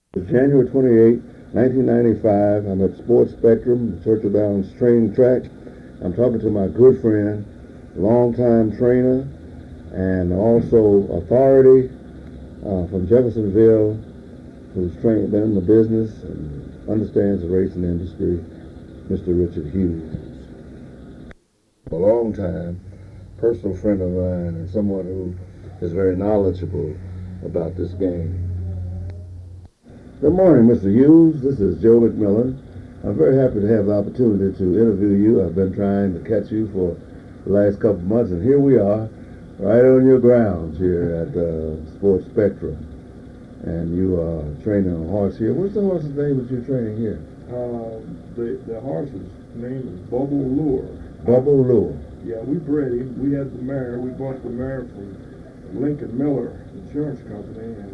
January 28, 1995. I'm at Sports Spectrum, Churchill Downs training track. I'm talking to my good friend, longtime trainer, and also authority from Jeffersonville, who's been in the business and understands the racing industry, Mr. Richard Hughes. A long time personal friend of mine and someone who is very knowledgeable about this game. Good morning, Mr. Hughes. This is Joe McMillan. I'm very happy to have the opportunity to interview you. I've been trying to catch you for the last couple of months, and here we are, right on your grounds here at Sports Spectrum. And you are training a horse here. What's the horse's name that you're training here? The horse's name is Bubble Lure. Bubble Lure. Yeah, we bred him. We had the mare. We bought the mare from Lincoln Miller Insurance Company, and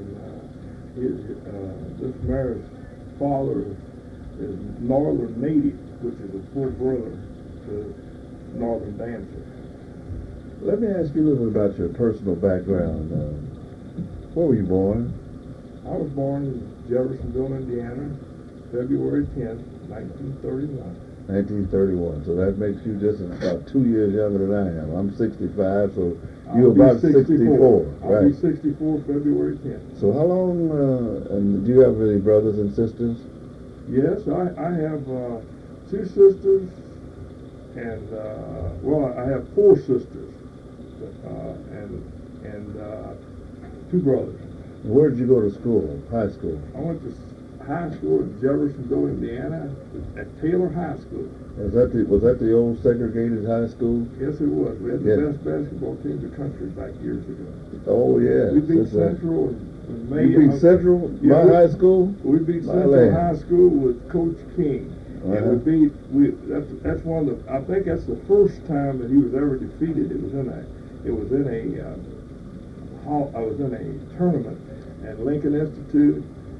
this mare's father is Northern Native, which is a full brother to Northern Dancer. Let me ask you a little bit about your personal background. Where were you born? I was born in Jeffersonville, Indiana, February 10th, 1931. 1931. So that makes you just about 2 years younger than I am. I'm 65, so you're I'll be about 64. I'll Right. be 64 February 10th. So how long, and do you have any brothers and sisters? Yes, I have two sisters, and I have four sisters, and two brothers. Where did you go to school, high school? I went to high school in Jeffersonville, Indiana, at Taylor High School. Was that the old segregated high school? Yes, it was. We had the Yeah. best basketball team in the country back years ago. Oh, yeah. We beat Central in May. You beat Central, Yeah, my high school? We beat My Central land. High School with Coach King. Uh-huh. And that's one of the, I think that's the first time that he was ever defeated. It was in a tournament at Lincoln Institute,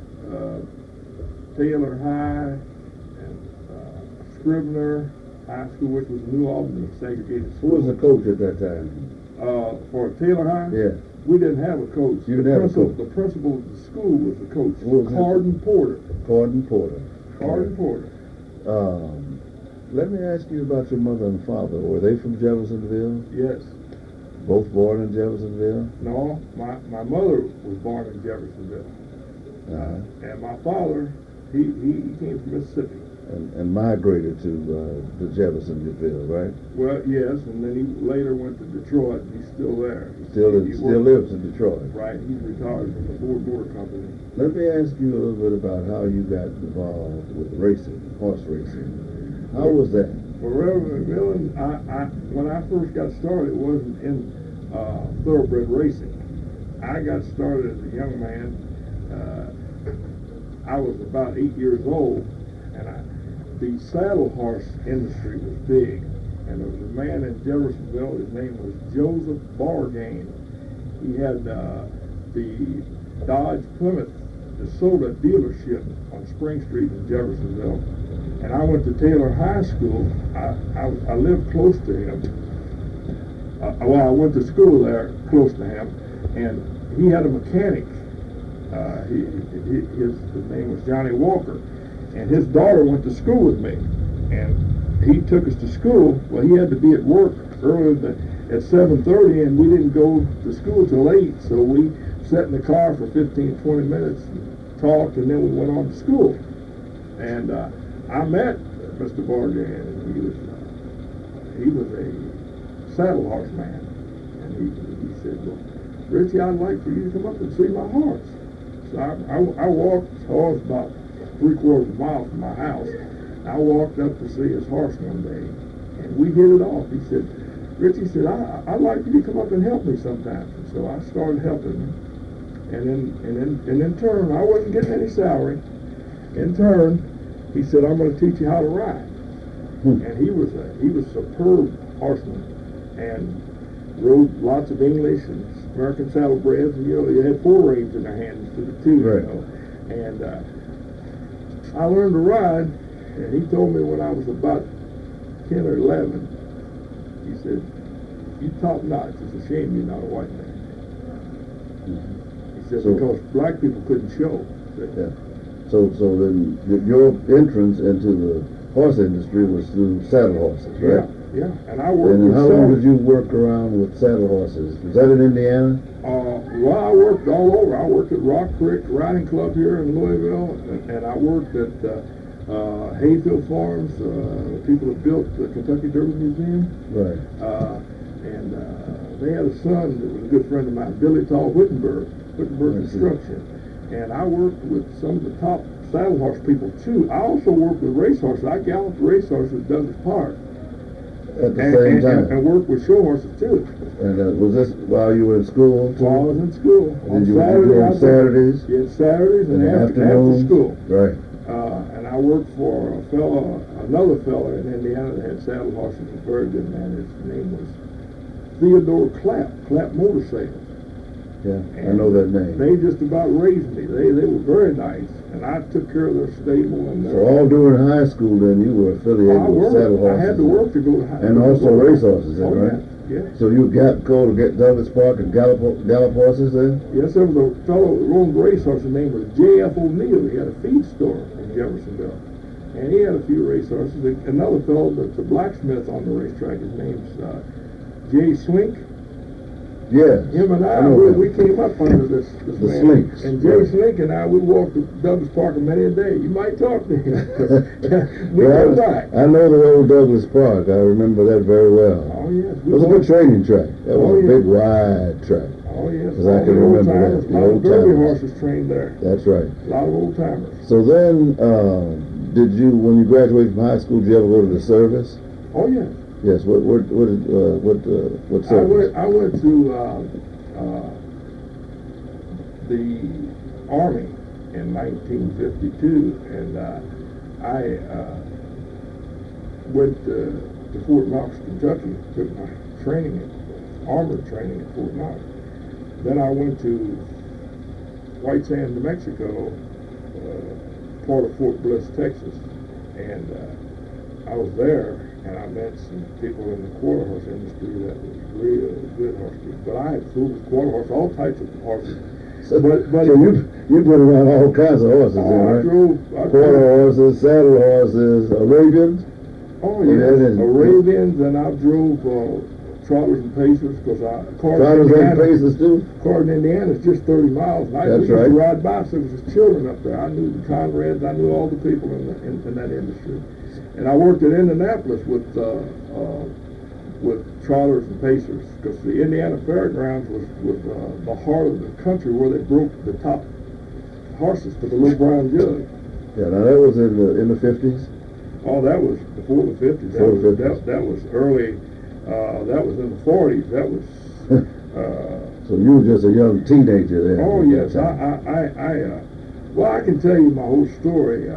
Taylor High, and Scribner High School, which was New Albany segregated Who school. was the coach at that time? For Taylor High? Yeah. We didn't have a coach. You didn't have a coach. The principal of the school was the coach. What was his Cardin Porter. Gordon Porter. Cardin Porter. Let me ask you about your mother and father. Were they from Jeffersonville? Yes. Both born in Jeffersonville? No, my mother was born in Jeffersonville. Uh-huh. And my father, he came from Mississippi. And migrated to Jeffersonville, right? Well, yes, and then he later went to Detroit, and he's still there. Still lives in Detroit. Right, he's retired from the Ford Motor Company. Let me ask you a little bit about how you got involved with racing, horse racing. How was that? Well, Reverend McMillan, when I first got started, it wasn't in thoroughbred racing. I got started as a young man. I was about 8 years old, and the saddle horse industry was big. And there was a man in Jeffersonville, his name was Joseph Bargain. He had the Dodge Plymouth DeSoto dealership on Spring Street in Jeffersonville. And I went to Taylor High School. I lived close to him. I went to school there close to him, and he had a mechanic. His name was Johnny Walker, and his daughter went to school with me. And he took us to school. Well, he had to be at work earlier at 7:30, and we didn't go to school till 8. So we sat in the car for 15, 20 minutes, and talked, and then we went on to school. And I met Mr. Bargain, and he was a saddle horse man. And he said, well, Richie, I'd like for you to come up and see my horse. So I walked his horse about 3/4 of a mile from my house. I walked up to see his horse one day, and we hit it off. He said, Richie said, I'd like for you to come up and help me sometime. So I started helping him. And in turn, I wasn't getting any salary. In turn, he said, I'm going to teach you how to ride. And he was a superb horseman, and rode lots of English and American saddlebreds, and they had 4 reins in their hands instead of 2, right. And I learned to ride, and he told me when I was about 10 or 11, he said, you top notch. It's a shame you're not a white man. He said, because black people couldn't show. Yeah. So then your entrance into the horse industry was through saddle horses, right? Yeah. And I worked And with how long did you work around with saddle horses? Was that in Indiana? Well, I worked all over. I worked at Rock Creek Riding Club here in Louisville, and I worked at Hayfield Farms. People that built the Kentucky Derby Museum. Right. And they had a son that was a good friend of mine, Billy Tall Wittenberg Construction. And I worked with some of the top saddle horse people too. I also worked with racehorses. I galloped racehorses at Douglas Park. At the same time. And worked with show horses too. And was this while you were in school too? While I was in school. On Saturdays? Yeah, Saturdays and after school. Right. And I worked for another fella in Indiana that had saddle horses. A very good man. His name was Theodore Clapp Motorcycles. Yeah, and I know that name. They just about raised me. They were very nice, and I took care of their stable. And so all during high school, then you were affiliated with saddle horses. I had to work to go to high school. And also racehorses, then, right? Yeah. So you got go to get Douglas Park and gallop horses then? Yes, there was a fellow that owned racehorses. His name was J.F. O'Neill. He had a feed store in Jeffersonville, and he had a few racehorses. Another fellow that's a blacksmith on the racetrack. His name's Jay Swink. Yes. Him and I we came up under this the man. Slinks. And Jay Slink and I, we walked to Douglas Park many a day. You might talk to him. I know the old Douglas Park. I remember that very well. Oh, yes. It was a good training track. That was a big, wide track. Oh, yes. Because I can remember that. The old Derby horses trained there. That's right. A lot of old timers. So then, when you graduated from high school, did you ever go to the service? Oh, yes. Yes. What service? I went to the Army in 1952, and I went to Fort Knox, Kentucky, took my armored training at Fort Knox. Then I went to White Sands, New Mexico, part of Fort Bliss, Texas, and I was there. And I met some people in the quarter horse industry that was real good horse people. But I had flew with quarter horse, all types of horses. So you been around all kinds of horses, right? I quarter horses, saddle horses, Arabians. Oh yes, Arabians, and I drove trotters and pacers because trotters and pacers too. Cardin, Indiana is just 30 miles. And we used to ride bicycles as children up there. I knew the Conrads. I knew all the people in that industry. And I worked at Indianapolis with trotters and pacers because the Indiana Fairgrounds was the heart of the country where they broke the top horses to the little brown jug. Yeah, now that was in the 50s? Oh, that was before the 50s. That was early, that was in the 40s. That was... So you were just a young teenager then? Oh, yes. Well, I can tell you my whole story.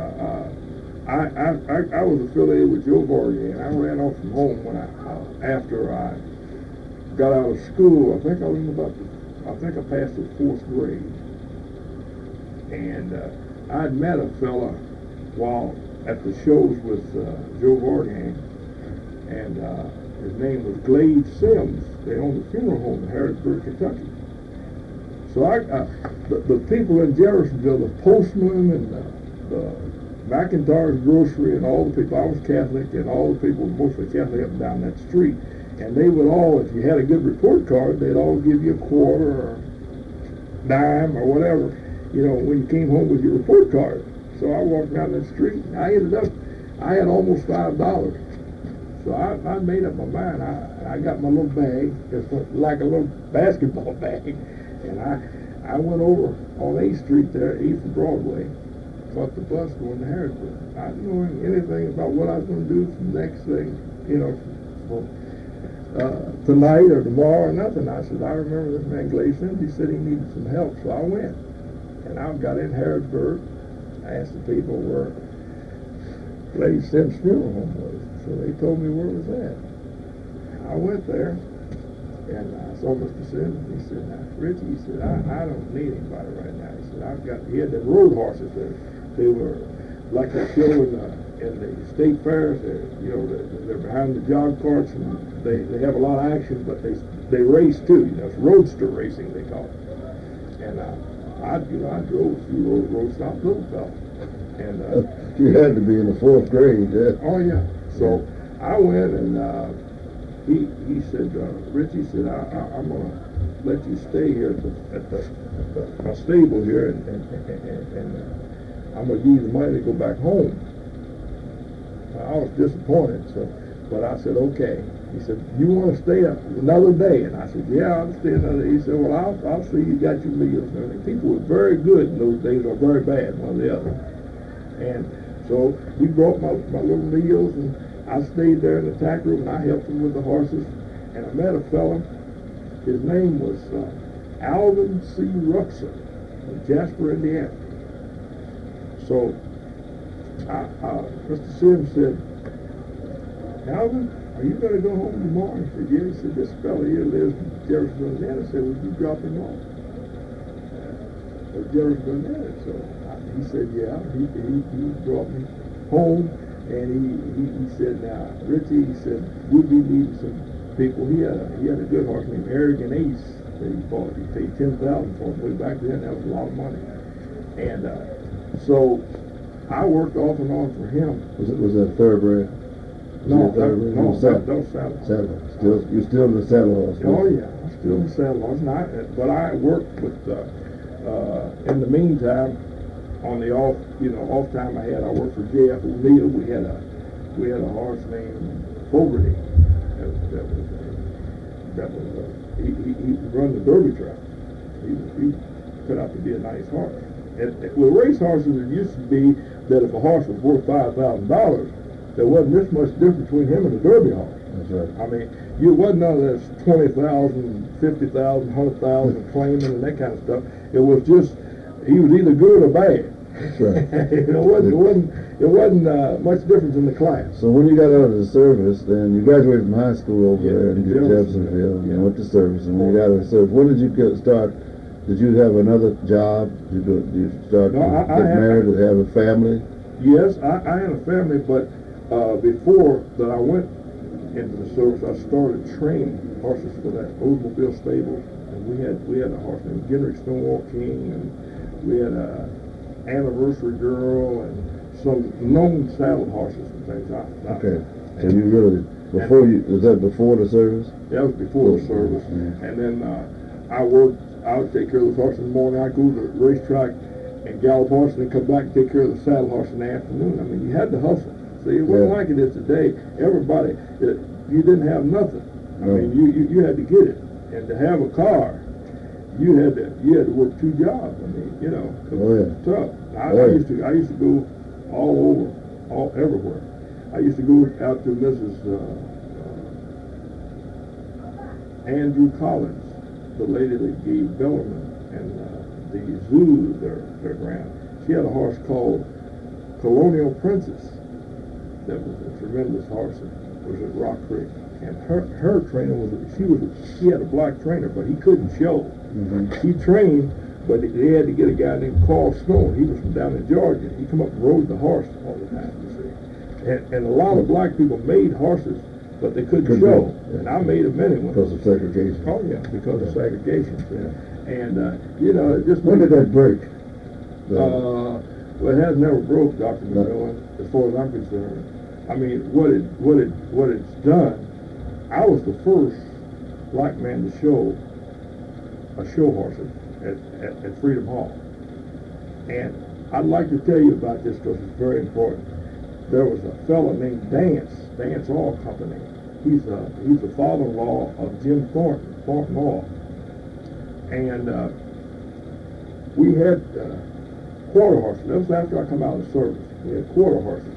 I was affiliated with Joe Vargan. I ran off from home when after I got out of school. I think I passed the 4th grade. And I'd met a fella while at the shows with Joe Vargan, and his name was Glade Sims. They owned a funeral home in Harrisburg, Kentucky. So the people in Jeffersonville, the postman and the McIntyre's Grocery and all the people, I was Catholic, and all the people, mostly Catholic, up and down that street. And they would all, if you had a good report card, they'd all give you a quarter or dime or whatever, when you came home with your report card. So I walked down that street, and I had almost $5. So I made up my mind. I got my little bag, just like a little basketball bag, and I went over on 8th Street there, 8th and Broadway, caught the bus going to Harrisburg. I didn't know anything about what I was going to do from the next thing, tonight or tomorrow or nothing. I said, I remember this man Glade Sims, he said he needed some help, so I went. And I got in Harrisburg. I asked the people where Glade Sims' funeral home was. So they told me where it was at. I went there, and I saw Mr. Sims, and he said, now, Richie, he said, I don't need anybody right now. He said, he had them road horses there. They were like they show in the state fairs. They're behind the jog carts, and they have a lot of action, but they race too. It's roadster racing, they call it. And I drove a few road stops, little fella. And you had to be in the 4th grade. oh yeah. So I went and he said, Richie said, I'm gonna let you stay here at my stable here, and I'm gonna give you the money to go back home. I was disappointed, but I said, okay. He said, you want to stay another day? And I said, yeah, I'll stay another day. He said, well, I'll see you got your meals and everything. People were very good in those days, or very bad, one or the other. And so he brought my little meals, and I stayed there in the tack room, and I helped him with the horses. And I met a fella. His name was Alvin C. Ruxer in Jasper, Indiana. So Mr. Sims said, Alvin, are you going to go home tomorrow? He said, yeah. He said, this fella here lives in Jefferson, Indiana. I said, would you drop him off? Jefferson, Indiana. So he said, yeah. He brought me home, and he said, now, Richie, he said, we'll be needing some people. He had a good horse named Arrogant Ace that he bought. He paid $10,000 for him. Way back then, that was a lot of money. And so I worked off and on for him. Was that thoroughbred? No, that was saddle. Saddle. You're still in the saddle horse. Oh yeah, I'm still in the saddle horse. But I worked with. In the meantime, on the off time I had, I worked for J.F. O'Neill. We had a horse named Fogarty. He run the Derby track. He cut out to be a nice horse. With race horses, it used to be that if a horse was worth $5,000, there wasn't this much difference between him and a Derby horse. That's right. I mean, you wasn't none of this 20,000, 50,000, 100,000 claiming and that kind of stuff. It was just he was either good or bad. That's right. it wasn't much difference in the class. So when you got out of the service, then you graduated from high school over there in Yeah. Jeffersonville. You went to service, and when you got out of the service, when did you start? Did you have another job? Did you start to get married or have a family? Yes, I had a family, but before that I went into the service, I started training horses for that Oldsmobile stable. And we had a horse named Gendrick Stonewall King, and we had a Anniversary Girl, and some known saddle horses and things. Okay. So you really, was that before the service? That was before the service. Mm-hmm. And then I would take care of the horse in the morning. I'd go to the racetrack and gallop horse, and then come back and take care of the saddle horse in the afternoon. I mean, you had to hustle. See, it wasn't like it is today. Everybody, you didn't have nothing. I mean, you had to get it. And to have a car, you had to work 2 jobs. I mean, it was tough. I used to go all over, everywhere. I used to go out to Mrs. Andrew Collins, the lady that gave Bellarmine and the zoo their ground. She had a horse called Colonial Princess that was a tremendous horse. It was at Rock Creek. And her trainer she had a black trainer, but he couldn't show. Mm-hmm. He trained, but they had to get a guy named Carl Stone. He was from down in Georgia. He come up and rode the horse all the time, you see. And a lot of black people made horses, but they couldn't show. Yeah. And I made them anyway. Because of segregation. Oh yeah, because of segregation. Yeah. And it just. When did that break? Well, it has never broke, Dr. McMillan, as far as I'm concerned. I mean, what it's done. I was the first black man to show a show horse at Freedom Hall. And I'd like to tell you about this because it's very important. There was a fellow named Dance Law Company. He's the father-in-law of Jim Thornton Law. And we had quarter horses. That was after I come out of the service. We had quarter horses.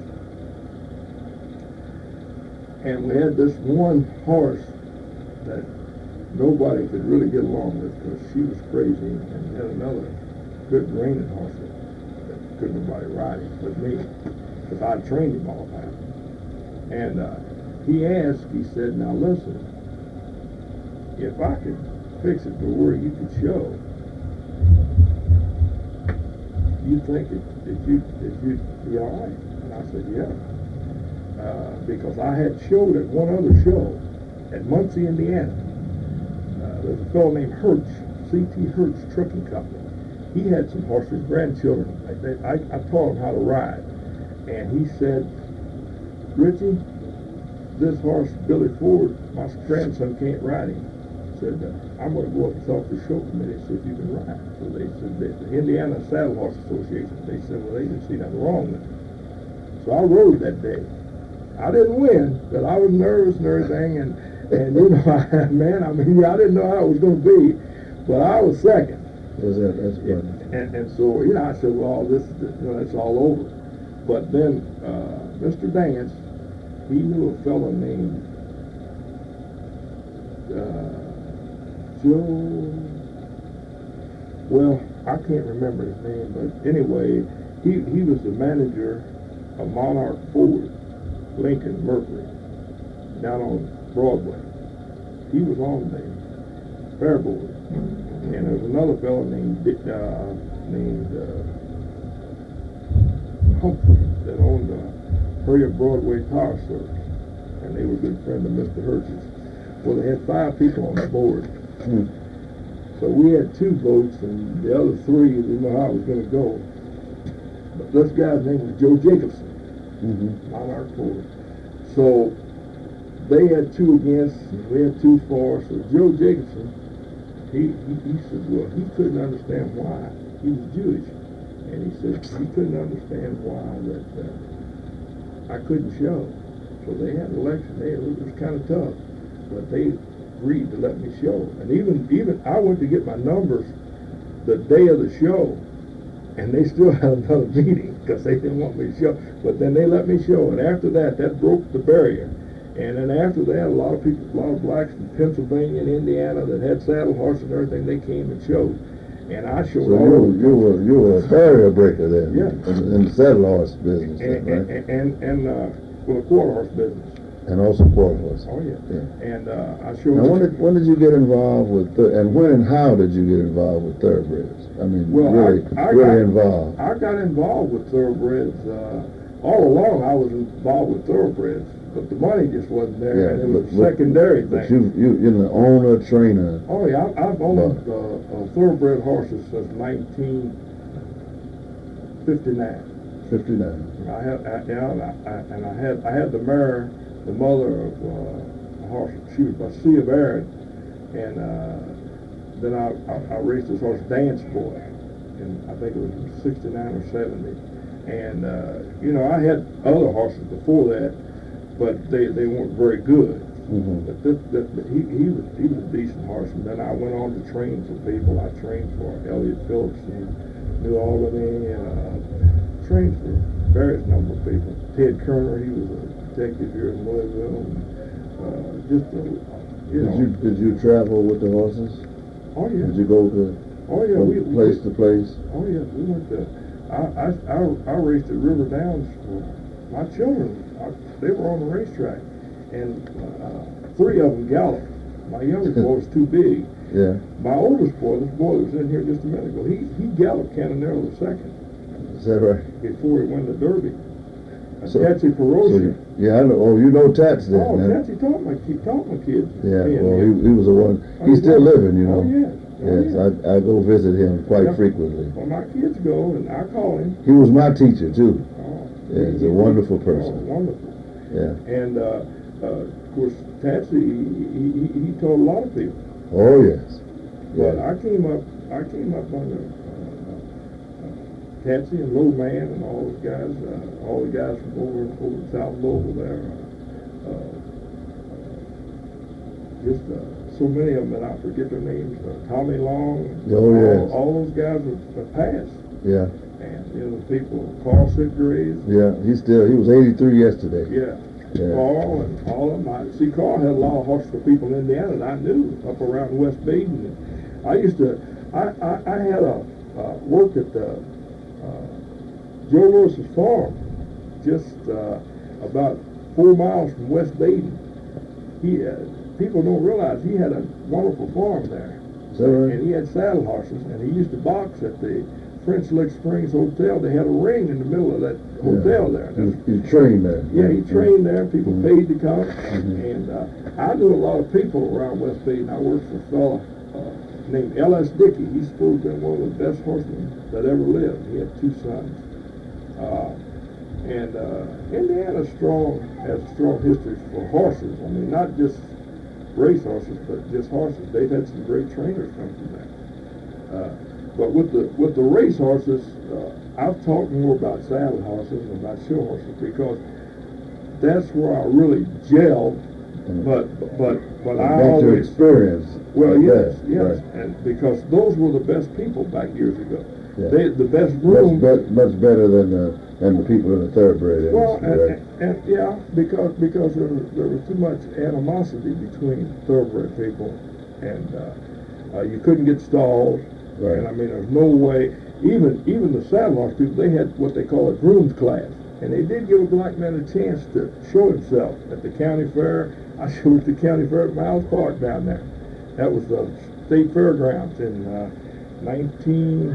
And we had this one horse that nobody could really get along with because she was crazy, and we had another good reining horse that couldn't nobody ride him but me because I trained him all the time. And he said, now listen, if I could fix it to where you could show, you think that you'd be all right? And I said, yeah. Because I had showed at one other show at Muncie, Indiana. There's a fellow named Hertz, C.T. Hertz Trucking Company. he had some horses, grandchildren. I taught him how to ride. And he said, Richie, this horse, Billy Ford, my grandson can't ride him. Said, I'm going to go up and talk to the show committee and see if you can ride. So they said, the Indiana Saddle Horse Association, they said, well, they didn't see nothing wrong with it. So I rode that day. I didn't win, but I was nervous and everything, and you know, I didn't know how it was going to be, but I was second. That's good. And so, you know, I said, well, that's all over. But then Mr. Dance, he knew a fellow named Joe, well, I can't remember his name, but anyway, he was the manager of Monarch Ford, Lincoln, Mercury, down on Broadway. He was on the fair board. And there was another fellow named Humphrey that owned Harriet Broadway Power Service. And they were a good friend of Mr. Hertz's. Well, they had 5 people on the board. So we had 2 votes, and the other 3 didn't know how it was going to go. But this guy's name was Joe Jacobson, Monarch Ford. So they had 2 against, and we had 2 for. So Joe Jacobson, he said, well, he couldn't understand why. He was Jewish. And he said he couldn't understand why that I couldn't show. So they had an election. It was kind of tough. But they agreed to let me show. And even I went to get my numbers the day of the show, and they still had another meeting because they didn't want me to show. But then they let me show. And after that broke the barrier. And then after that, a lot of people, a lot of blacks from Pennsylvania and Indiana that had saddle horses and everything, they came and showed. And I showed so all you were a barrier breaker then, yeah, in the saddle horse business, right? And the quarter horse business. And also quarter horse. Oh yeah. And I showed. Now when did you get involved with and when and how did you get involved with thoroughbreds? I mean, well, really involved. I got involved with thoroughbreds all along. I was involved with thoroughbreds. But the money just wasn't there, and it was a secondary thing. But you're the owner, trainer. Oh yeah, I've owned thoroughbred horses since 1959. 59. I had the mare, the mother of a horse. She was by Sea of Aaron, and then I raced this horse, Dance Boy, and I think it was 69 or 70. And you know, I had other horses before that, but they weren't very good. But he was a decent horse. And then I went on to train for people. I trained for Elliott Phillips in New Albany, trained for various number of people. Ted Kerner, he was a detective here in Louisville. Did you travel with the horses? Oh yeah. Did you go to place to place? Oh yeah, we went to. I raced at River Downs for my children. They were on the racetrack, and 3 of them galloped. My youngest boy was too big. Yeah. My oldest boy, this boy that was in here just a minute ago, he galloped Cananero the second. Is that right? Before he won the Derby. Tatsy Perosia. I know. Oh, you know Tats then. Oh, Tatsy taught my kids. Yeah. Well, he was the one. He's still living, you know. Oh yeah. Yes, I go visit him quite frequently. Well, my kids go, and I call him. He was my teacher too. Oh. Yeah, he's a wonderful person. Oh, wonderful. Yeah. And of course, Tatsy, he taught a lot of people. Oh yes. But I came up under Tatsy and Low Man and all the guys from over South Louisville there. Just so many of them that I forget their names. Tommy Long. Oh yes. All those guys have passed. Yeah. And the people, Carl Sitgraves. Yeah, he was 83 yesterday. Yeah. Carl and all of them. Carl had a lot of horses for people in Indiana that I knew up around West Baden. I used to, I had worked at Joe Lewis's farm, just about 4 miles from West Baden. People don't realize he had a wonderful farm there. Is that right? And he had saddle horses, and he used to box at the French Lick Springs Hotel. They had a ring in the middle of that hotel there. He trained there. Yeah, he trained there. People paid to come. And I knew a lot of people around West Baden. I worked for a fellow named L.S. Dickey. He's supposed to be one of the best horsemen that ever lived. He had 2 sons. And Indiana has a strong history for horses. I mean, not just race horses, but just horses. They've had some great trainers come from there. But with the race horses, I've talked more about saddle horses and about show horses because that's where I really gelled. But I always always experience. Well, like yes, that, yes, right. and because those were the best people back years ago. Yeah. The best room. Much better than the people in the thoroughbred industry. Well, right? and yeah, because there was too much animosity between thoroughbred people, and you couldn't get stalls. Right. And I mean, there's no way. Even the saddle horse people, they had what they call a grooms class, and they did give a black man a chance to show himself at the county fair. I showed at the county fair at Miles Park down there. That was the state fairgrounds in 19.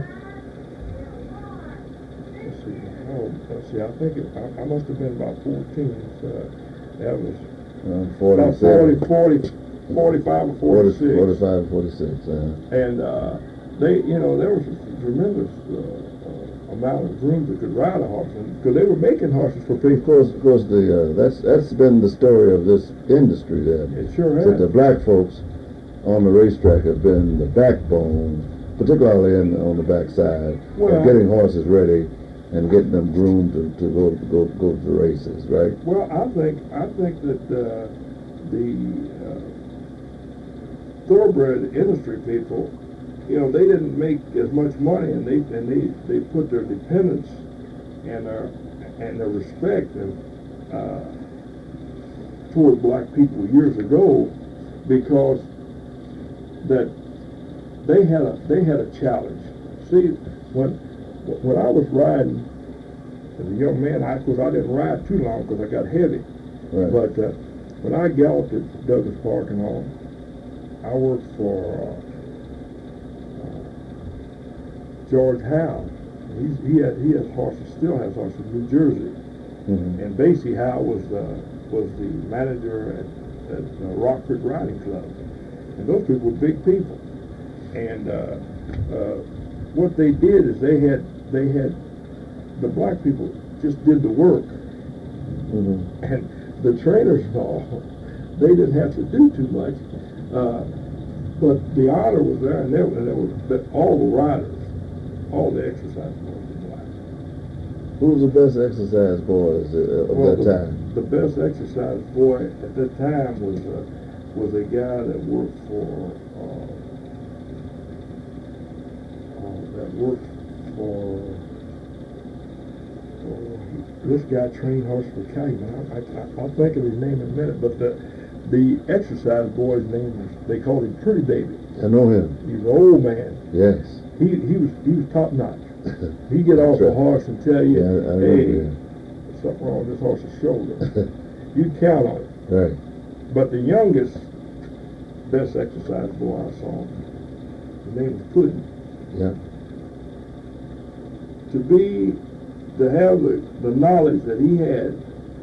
Let's see. I think I must have been about 14. So that was about 45 or 46. 45, 46. And they, there was a tremendous amount of grooms that could ride a horse, because they were making horses for people. Of course, that's been the story of this industry. Then It sure has. That the black folks on the racetrack have been the backbone, particularly on the backside, of getting horses ready and getting them groomed to go to the races, right? Well, I think that the thoroughbred industry people, they didn't make as much money, and they put their dependence and their respect toward black people years ago, because that they had a challenge. See, when I was riding as a young man, I didn't ride too long because I got heavy. Right. But when I galloped at Douglas Park and all, I worked for George Howe. He has horses, still has horses in New Jersey. Mm-hmm. And Basie Howe was the manager at Rockford Riding Club. And those people were big people. And what they did is they had the black people just did the work. Mm-hmm. And the trainers and all, they didn't have to do too much. But the honor was there, and there were all the riders, all the exercise boys were black. Who was the best exercise boys of that time? The best exercise boy at that time was a guy that worked for this guy trained horses for Calumet. I'll think of his name in a minute, but the exercise boy's name was, they called him Pretty Baby. I know him. He was an old man. Yes. He was top notch. He'd get off the horse and tell you, hey, something wrong with this horse's shoulder. You'd count on it. Right. But the youngest, best exercise boy I saw, his name was Puddin'. Yeah. To have the knowledge that he had,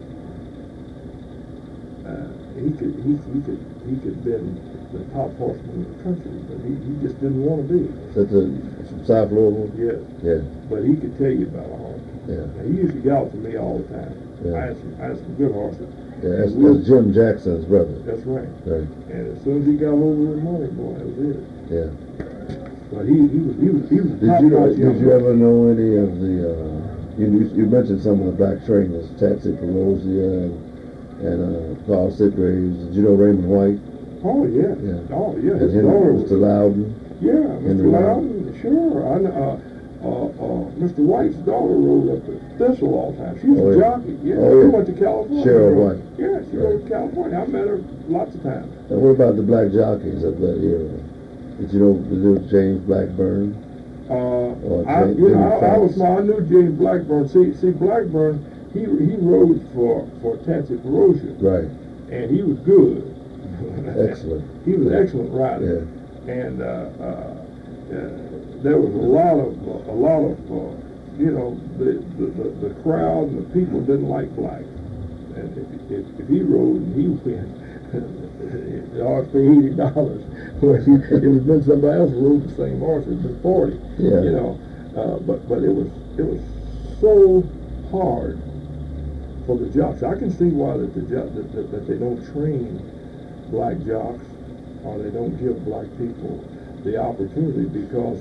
he could been the top horseman in the country, but he just didn't want to be. Is that from South Louisville? Yes. Yeah. But he could tell you about a horse. Yeah. Now, he used to gallop for me all the time. Yeah. I had some good horses. Yeah, that's Jim Jackson's brother. That's right. Right. And as soon as he got over his money, boy, that was it. Yeah. But he was Did you ever know any of the? You mentioned some of the black trainers, Tatsy Perosia and Paul Sitgraves. Did you know Raymond White? Oh yeah. Yeah. Oh yeah. And Mr. Loudon. Yeah, Henry Mr. Loudon. Sure. Mr. White's daughter rode up at Thistle all the time. She was a jockey. Yeah. She went to California. Cheryl White. Yeah, she rode to California. I met her lots of times. And what about the black jockeys of that era? Did you know the little James Blackburn? I knew James Blackburn. See, Blackburn, he rode for Tatsy Perosia. Right. And he was good. Excellent. He was an excellent rider. Yeah. And there was a lot of the crowd and the people didn't like blacks. And if he rode and he went, the horse for $80. Well, if it had been somebody else who rode the same horse, it'd been 40. Yeah. You know, but it was so hard for the jocks. I can see why that they don't train black jocks, or they don't give black people the opportunity, because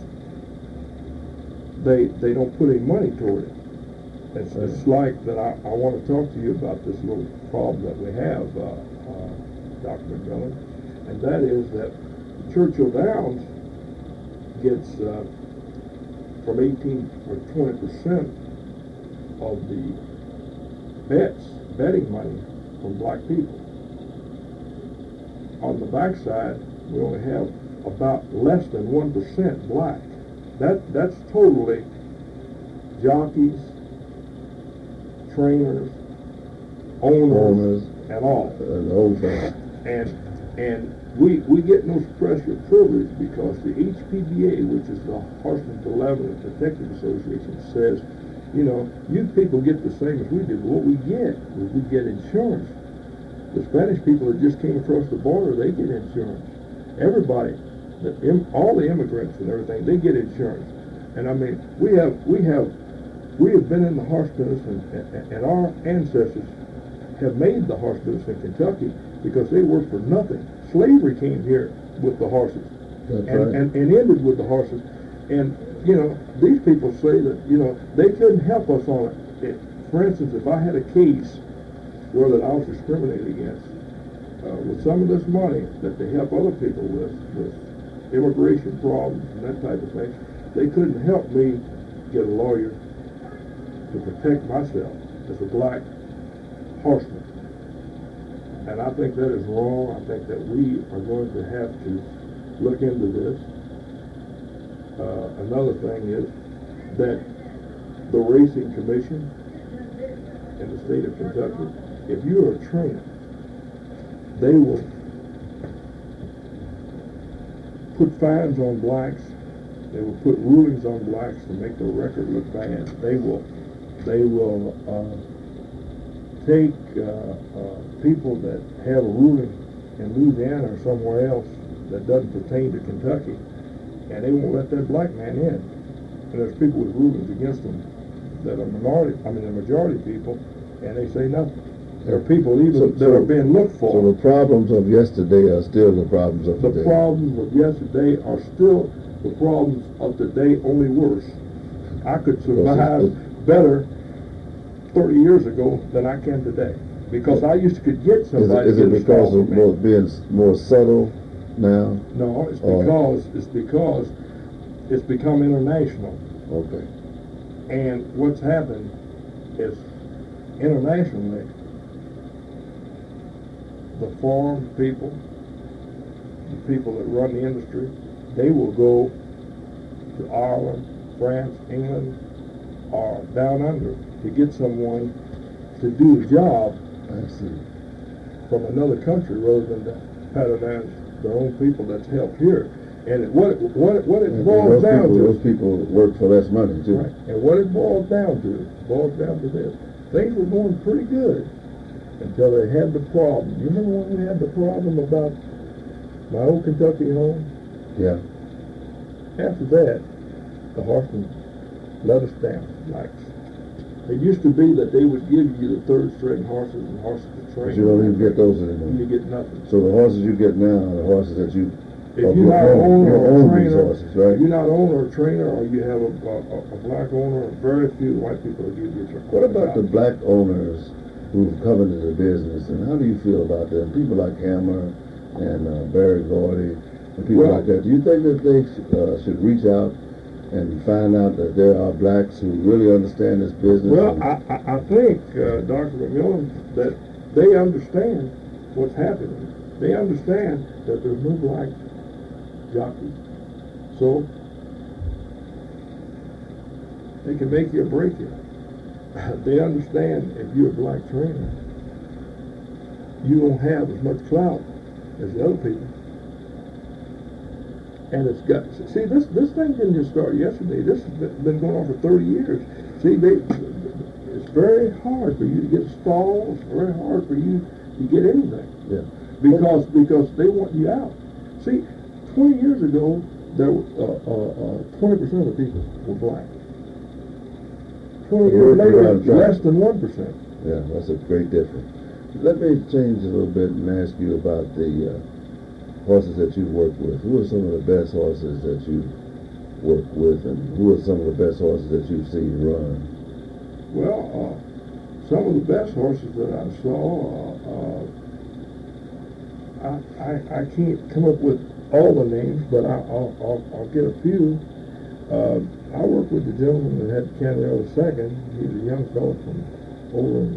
they don't put any money toward it. It's like that. I want to talk to you about this little problem that we have, Dr. McMillan, and that is that Churchill Downs gets from 18 or 20% of the betting money from black people. On the backside, we only have about less than 1% black. That's totally jockeys, trainers, owners, and all. The whole thing. And we get no special privilege because the HPBA, which is the Horsemen's Benevolent Protective Association, says, you know, you people get the same as we do. What we get is we get insurance. The Spanish people that just came across the border, they get insurance. Everybody, all the immigrants and everything, they get insurance. And I mean, we have been in the horse business, and our ancestors have made the horse business in Kentucky because they worked for nothing. Slavery came here with the horses, and ended with the horses. And you know, these people say that, you know, they couldn't help us on it. For instance, if I had a case where that I was discriminated against, with some of this money that they help other people with immigration problems and that type of thing, they couldn't help me get a lawyer to protect myself as a black horseman. And I think that is wrong. I think that we are going to have to look into this. Another thing is that the Racing Commission in the state of Kentucky, if you're a trainer, they will put fines on blacks. They will put rulings on blacks to make the record look bad. They will take people that have a ruling in Louisiana or somewhere else that doesn't pertain to Kentucky, and they won't let that black man in. And there's people with rulings against them that are majority people, and they say nothing. There are people even that are being looked for. So the problems of yesterday are still the problems of today. The problems of yesterday are still the problems of today, only worse. I could survive better 30 years ago than I can today, because I used to could get somebody. Is it because of being more subtle now? No, it's because it's become international. Okay. And what's happened is, internationally, the farm people, the people that run the industry, they will go to Ireland, France, England, or down under to get someone to do the job from another country rather than to patronize their own people that's helped here. And what it boils down to, those people work for less money too. Right. And what it boils down to this: things were going pretty good until they had the problem. You remember when we had the problem about my old Kentucky home? Yeah. After that, the horsemen let us down, blacks. It used to be that they would give you the third string horses and horses to train. But you don't even get those anymore. You get nothing. So the horses you get now are the horses that you if you're not an owner or a trainer, horses, right? you're not an owner or trainer, or you have a black owner, very few white people will give you a What about the black owners who've come into the business, and how do you feel about them? People like Hammer and Barry Gordy and people like that. Do you think that they should reach out and find out that there are blacks who really understand this business? Well, I think, Dr. McMillan, that they understand what's happening. They understand that there's no black jockeys. So they can make you or break you. They understand if you're a black trainer, you don't have as much clout as the other people. And it's got, see, this thing didn't just start yesterday. This has been going on for 30 years. See, it's very hard for you to get stalls. It's very hard for you to get anything. Yeah. because they want you out. See, 20 years ago, there 20% of the people were black. 20 years later, less than 1%. Yeah, that's a great difference. Let me change a little bit and ask you about the horses that you work with. Who are some of the best horses that you work with, and who are some of the best horses that you've seen run? Well, some of the best horses that I saw, I can't come up with all the names, but I'll get a few. I worked with the gentleman that had Canadero II. He's a young fellow from over in,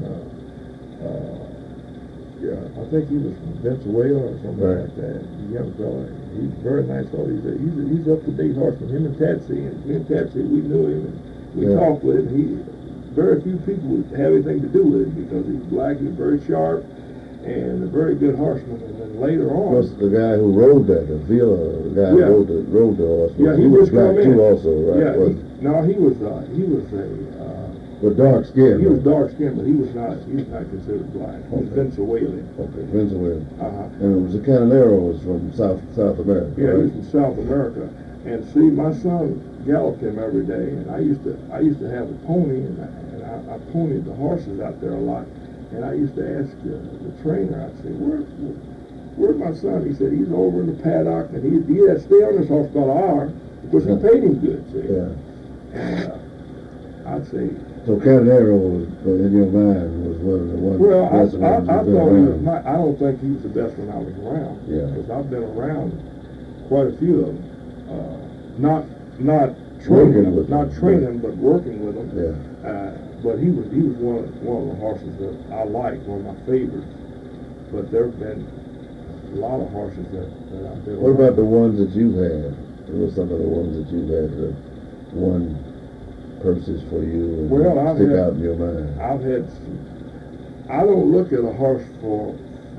I think he was from Venezuela or something like that. A young fellow. He's a very nice fellow. He's up to date horseman. Him and Tatsy, we knew him and we talked with him. Very few people would have anything to do with him because he's black, he's very sharp, and a very good horseman. And then later on, plus the guy who rode that, the guy who rode the horse. Yeah, he was black too, also, right? Yeah, he was a. With dark skin. He was dark skinned, but he was not considered black. He was Venezuelan. Okay, Venezuelan. Uh-huh. And it was the Cananero was from South America. Yeah, right? he was from South America. And see, my son galloped him every day, and I used to have a pony, and I ponied the horses out there a lot. And I used to ask the trainer, I'd say, where's my son? He said, he's over in the paddock, and he had to stay on this horse about an hour because he paid him good, see. Yeah. And I'd say... So Cananero was, in your mind, was one of the ones. Well, I thought he was not. I don't think he was the best when I was around. Yeah. Because I've been around quite a few of them. Not training them, but working with them. Yeah. But he was one of the horses that I liked, one of my favorites. But there have been a lot of horses that I've been. What about the ones that you had? What were some of the ones that you had that won purses for you and stick out in your mind? I've had. I don't look at a horse for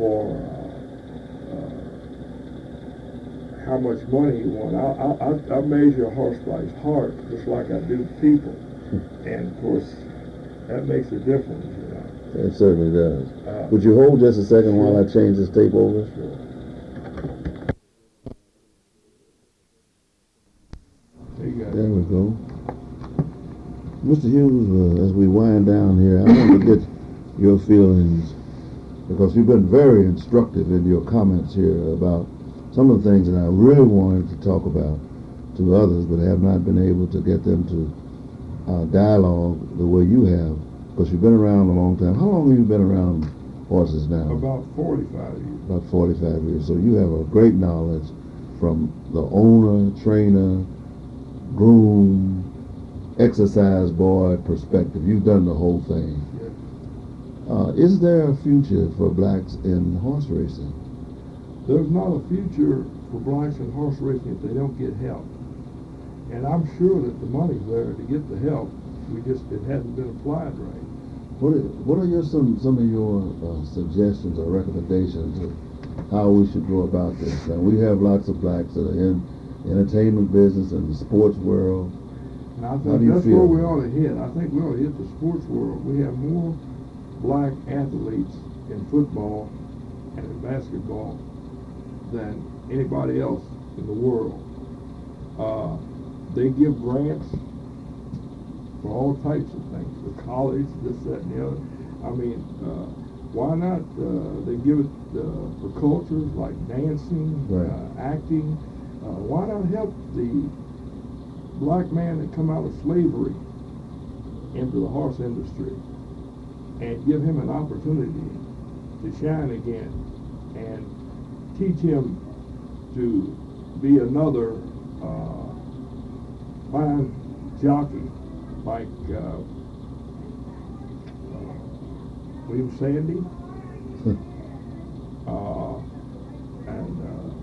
how much money you want. I measure a horse by his heart, just like I do people, and of course that makes a difference. You know. It certainly does. Would you hold just a second while I change this tape over? Sure. There we go. Mr. Hughes, as we wind down here, I want to get your feelings, because you've been very instructive in your comments here about some of the things that I really wanted to talk about to others, but have not been able to get them to dialogue the way you have, because you've been around a long time. How long have you been around horses now? About 45 years. About 45 years. So you have a great knowledge from the owner, trainer, groom, exercise boy perspective. You've done the whole thing. Yes. Is there a future for blacks in horse racing? There's not a future for blacks in horse racing if they don't get help. And I'm sure that the money's there to get the help. It hasn't been applied right. What are some of your suggestions or recommendations of how we should go about this? Now, we have lots of blacks that are in entertainment business and the sports world. And I think that's where we ought to hit. I think we ought to hit the sports world. We have more black athletes in football and in basketball than anybody else in the world. They give grants for all types of things, for college, this, that, and the other. I mean, why not? They give it for cultures like dancing, right. Acting. Why not help the black man that come out of slavery into the horse industry and give him an opportunity to shine again and teach him to be another fine jockey like William Sandy and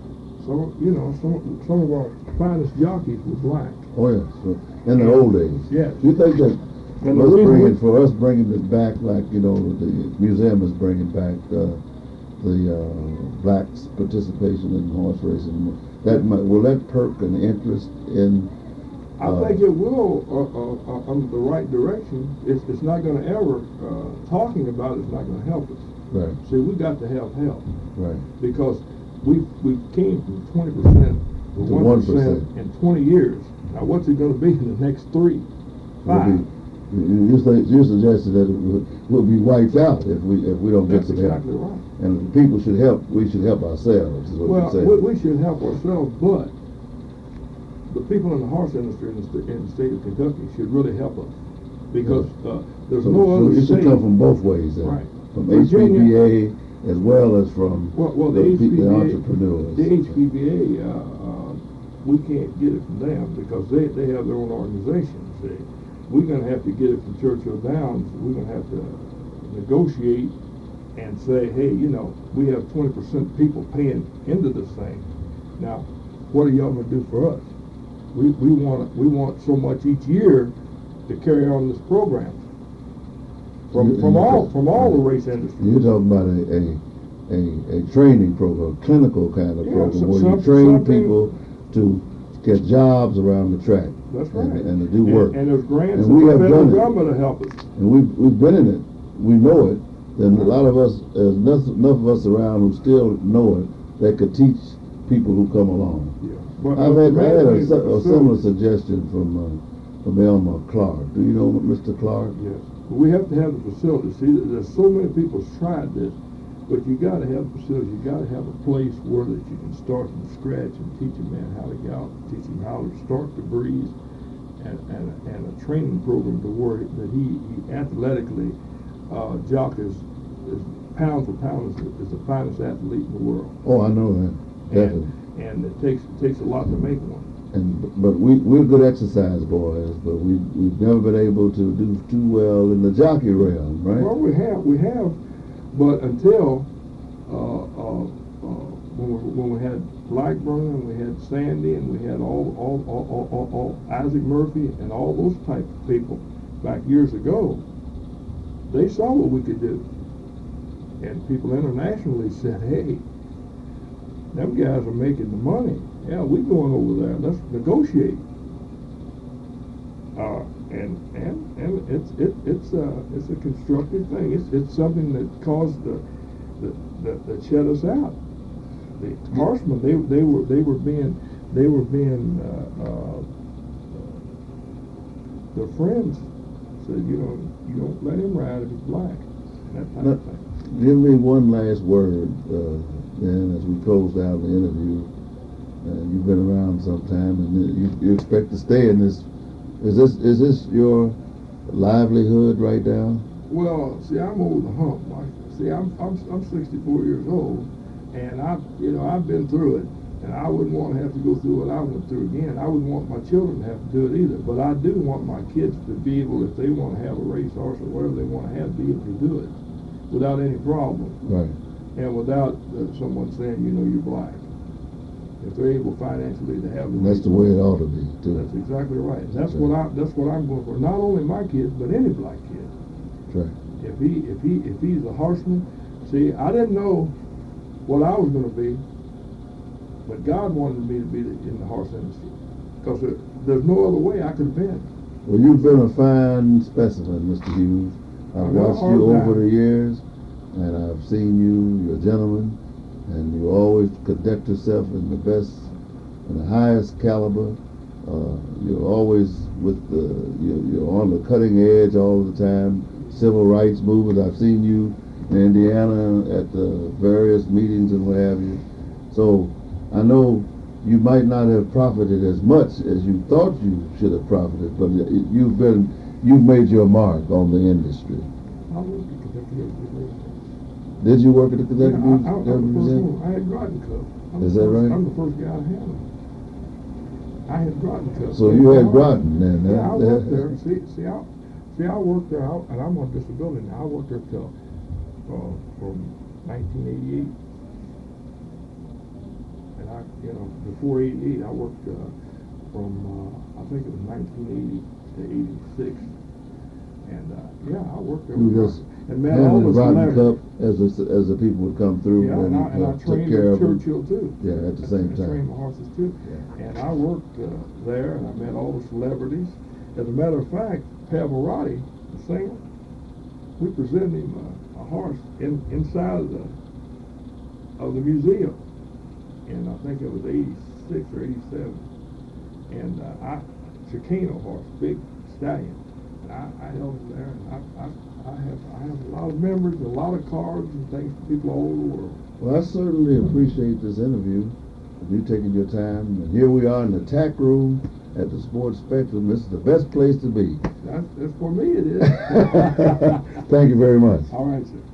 some of our finest jockeys were black. Oh yes, in the old days. Yes. Do you think that for us bringing it back, like the museum is bringing back the blacks' participation in horse racing, will that perk an interest in? I think it will under the right direction. It's not going to ever talking about it's not going to help us. Right. See, we got to have help. Right. Because we came from 20% to 1% in 20 years. Now, what's it going to be in the next 3, 5? You suggested that we'll be wiped out if we don't get some help. That's exactly right. And people should help. We should help ourselves. Is what you're saying. We should help ourselves, but the people in the horse industry in the state of Kentucky should really help us, because there's no other it state. should come from both ways, then. Right. From Virginia, HPBA as well as from the entrepreneurs. The HPBA, we can't get it from them because they have their own organization. See, we're going to have to get it from Churchill Downs. We're going to have to negotiate and say, hey, we have 20% people paying into this thing. Now, what are y'all going to do for us? We want so much each year to carry on this program from all the race industries. You're talking about a training program, a clinical kind of program, where you train people to get jobs around the track. That's right. And to do work. And there's grants and we have federal done government to help us. And we've been in it. We know it. Then a lot of us, enough of us around who still know it, that could teach people who come along. Yeah. But I had a similar suggestion from Elmer Clark. Do you know Mr. Clark? Yes. But we have to have the facility. See, there's so many people tried this, but you got to have facilities. You got to have a place where that you can start from scratch and teach a man how to gallop, teach him how to start the breeze, and a training program to where that he athletically, Jock is pound for pound is the finest athlete in the world. Oh, I know that. Definitely. And it takes a lot to make one. But we're good exercise boys, but we've never been able to do too well in the jockey realm, right? Well, we have, but until when we had Blackburn and we had Sandy and we had all Isaac Murphy and all those type of people back years ago, they saw what we could do, and people internationally said, "Hey, them guys are making the money. Yeah, we're going over there. Let's negotiate." And it's a constructive thing. It's something that caused that shut us out. The horsemen they were being their friends said, you don't let him ride if he's black. That type of thing. Give me one last word, then, as we close down the interview. You've been around some time, and you expect to stay in this. Is this your livelihood right now? Well, see, I'm over the hump, Mike. See, I'm 64 years old, and I've been through it, and I wouldn't want to have to go through what I went through again. I wouldn't want my children to have to do it either. But I do want my kids to be able, if they want to have a racehorse or whatever they want to have, be able to do it without any problem. Right. And without someone saying, you're black. If they're able financially to have that's the way it ought to be, too. That's exactly right. That's what I'm going for. Not only my kids, but any black kid. That's right. If he's a horseman, see, I didn't know what I was going to be, but God wanted me to be in the horse industry, because there's no other way I could have been. Well, you've been a fine specimen, Mr. Hughes. I've watched you over the years, and I've seen you're a gentleman. And you always conduct yourself in the best and the highest caliber. You're always you're on the cutting edge all the time. Civil rights movement. I've seen you in Indiana at the various meetings and what have you. So I know you might not have profited as much as you thought you should have profited, but you've made your mark on the industry. Did you work at the Kentucky Museum? I had Groton Cup. Is that right? I'm the first guy to have it. I had Groton Cup. So you had Groton then? Yeah, I worked there. See, I worked there, and I'm on disability now. I worked there till from 1988, and before '88, I worked from I think it was 1980 to '86, and I worked there. And met all the Groton Cup as the people would come through. Yeah, and I trained at Churchill too. Yeah, at the same time. I trained my horses too. Yeah. And I worked there, and I met all the celebrities. As a matter of fact, Pavarotti, the singer, we presented him a horse inside of the museum, and I think it was 86 or 87, and Chicano horse, big stallion, and I held him there, and I have a lot of memories, a lot of cards and things for people all over the world. Well, I certainly appreciate this interview, you taking your time, and here we are in the tack room at the Sports Spectrum. This is the best place to be. That's for me, it is. Thank you very much. All right, sir.